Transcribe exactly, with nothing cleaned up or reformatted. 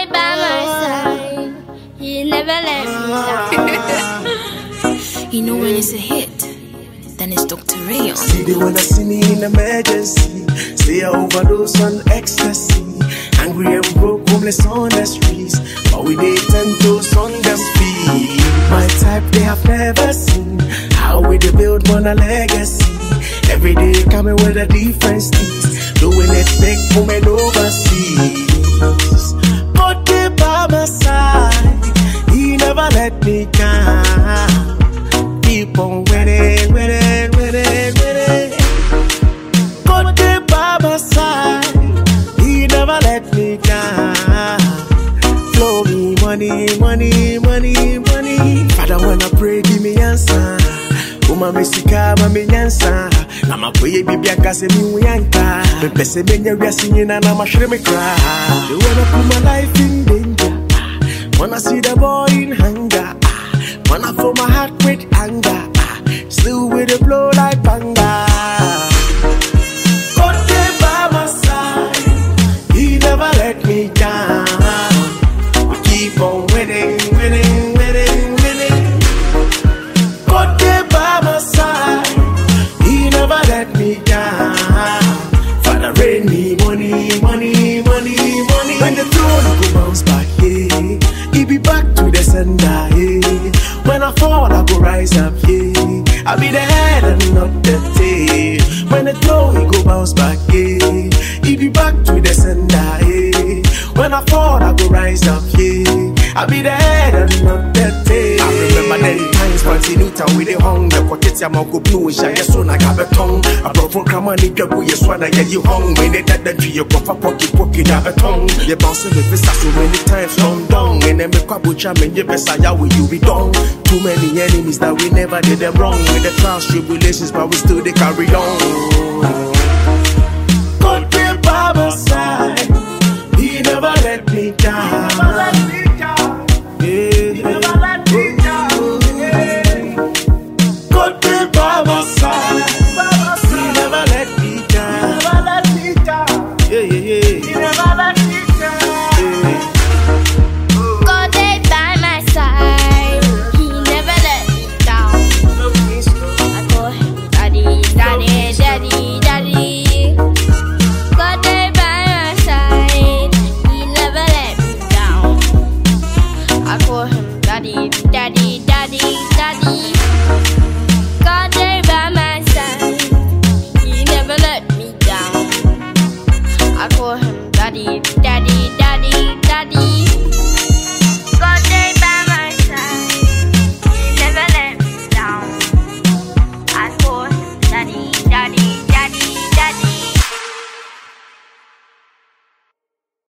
day by my side, he never let me down. You know when it's a hit, then it's Doctor Rayon. See they wanna see me in emergency. Say I overdose on ecstasy. Angry and broke, homeless on the streets, but we need ten toes on them feet. My type they have never seen. How we they build on a legacy. Every day coming with a different steez. Doing it big, moving overseas. But they by my side, he never let me down. Keep on winning, winning, winning, winning. But they by my side, he never let me down. Flow me money, money, money, money. Father, when I pray, give me answer. Uma mesika, mami nyansa. Na mapoye bibi akase mi uyanka. Pepe se benye riasi nina na mashre me cry. They wanna put my life in danger. Wanna see the boy in hunger. Wanna fill my heart with anger. Slew with a blow like banga. God there by my side, he never let me down. We keep on winning, winning, winning, winning. God there by my side, he never let me down. Father rain me money, money, money, money. When the throne go bounce back, yeah, he be back to the sender, yeah. When I fall, I go rise up, yeah. I'll be the head and not the tail. When the throne he go bounce back, yeah. He be back to the sender, yeah. When I fall, I go rise up, yeah. I'll be the head and not the tail. I remember the times when he knew town with the hung. The quartet I'm go blue and shy, so I got a tongue. I brought from Kamani, the boy, yes, when I get you hung. When they did that, you go for pocket, pocket, have a tongue. You're bouncing with this, so many times long down. And then make a butcher, and you best, how will you be done? Too many enemies that we never did them wrong. With the trials, tribulations, but we still they carry on. God be by my side, he never let me down. He never let me down. Yeah. He never let me down. Yeah. God be by my side, he never let me down. He never let me down. Yeah, yeah, yeah. He never let me down. Yeah. God day by my side, he never let me down. I call him daddy, daddy, daddy, daddy. God day by my side, he never let me down. I call him daddy, daddy, daddy, daddy. God day by my side, he never let me down. I call him daddy, daddy, daddy.